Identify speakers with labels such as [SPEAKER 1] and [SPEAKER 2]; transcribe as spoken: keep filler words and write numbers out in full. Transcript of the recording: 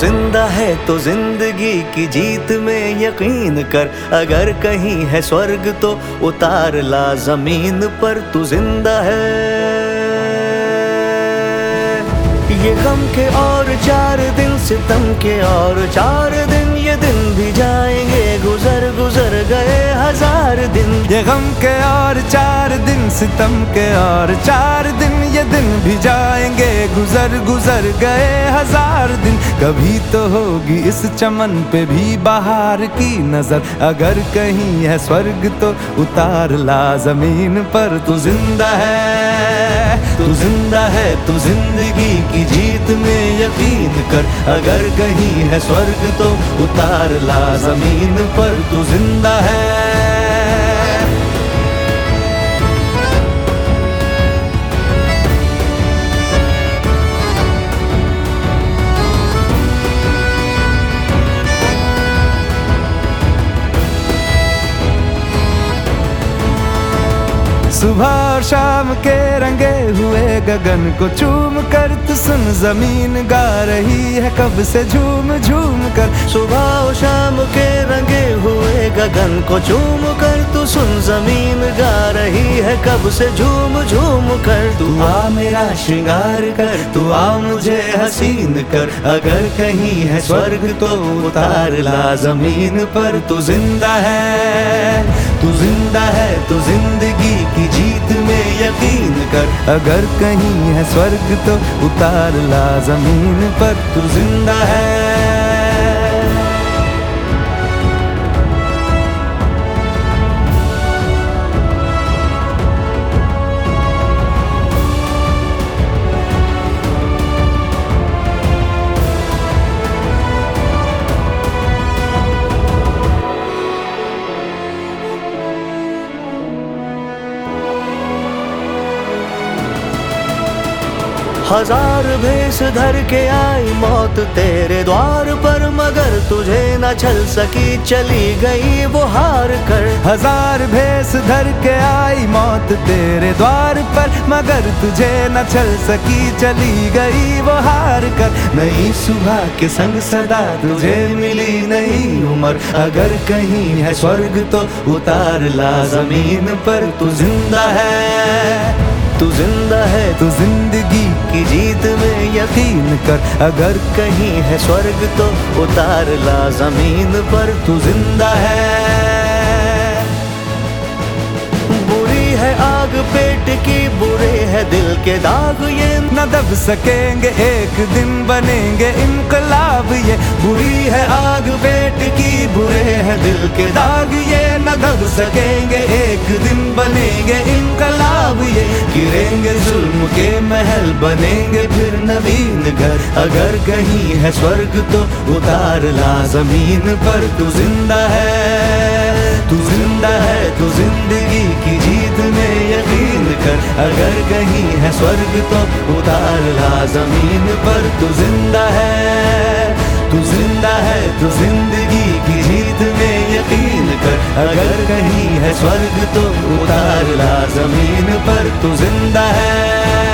[SPEAKER 1] जिंदा है तो जिंदगी की जीत में यकीन कर, अगर कहीं है स्वर्ग तो उतार ला जमीन पर। तू जिंदा है, ये गम के और चार दिन, सितम के और चार दिन, ये दिन भी जाएंगे गुजर गुजर गए हजार दिन।
[SPEAKER 2] ये गम के और चार दिन, सितम के और चार दिन, ये दिन भी जाएंगे गुजर गुजर गए हजार दिन। कभी तो होगी इस चमन पे भी बहार की नजर, अगर कहीं है स्वर्ग तो उतार ला जमीन पर। तू जिंदा है, तू जिंदा है, तू जिंदगी की जीत में यकीन कर, अगर कहीं है स्वर्ग तो उतार ला जमीन पर। तू जिंदा है। सुबह और शाम के रंगे हुए गगन को चूम कर, तू सुन जमीन गा रही है कब से झूम झूम कर।
[SPEAKER 1] सुबह और शाम के रंगे हुए गगन को चूम कर, तू सुन जमीन गा रही है कब से झूम झूम कर। तू आ मेरा श्रृंगार कर, तू आ मुझे हसीन कर, अगर कहीं है स्वर्ग तो उतार ला जमीन पर। तू जिंदा है, तू जिंदा है, तू जिंदगी की जीत में यकीन कर,
[SPEAKER 2] अगर कहीं है स्वर्ग तो उतार ला जमीन पर।
[SPEAKER 1] तू जिंदा है। हजार भेष धर के आई मौत तेरे द्वार पर, मगर तुझे न छल सकी चली गई वो हार कर।
[SPEAKER 2] हजार भेष धर के आई मौत तेरे द्वार पर, मगर तुझे न छल सकी चली गई वो हार कर।
[SPEAKER 1] नई सुबह के संग सदा तुझे मिली नई उम्र, अगर कहीं है स्वर्ग तो उतार ला जमीन पर। तू जिंदा है, तू जिंदा है,
[SPEAKER 2] तू जिंदगी
[SPEAKER 1] की जीत में यकीन कर, अगर कहीं है स्वर्ग तो उतार ला जमीन पर। तू जिंदा है। बुरी है आग पेट की, बुरे है दिल के दाग, ये
[SPEAKER 2] न दब सकेंगे एक दिन बनेंगे इनकलाब। ये
[SPEAKER 1] बुरी है आग पेट की, बुरे है दिल के दाग, ये न दब सकेंगे एक दिन बनेंगे इनकलाब। ये गिरेंगे जुल्म के महल, बनेंगे फिर नवीन घर, अगर कहीं है स्वर्ग तो उतार ला जमीन पर। तू जिंदा है, तू जिंदा है, तू जिंदगी की जीत में यकीन कर, अगर कहीं है स्वर्ग तो उतार ला जमीन पर। तू जिंदा है, तू जिंदा है, तू जिंदगी की जीत में यकीन कर, अगर कहीं है स्वर्ग तो उतार ला जमीन पर। तू जिंदा है।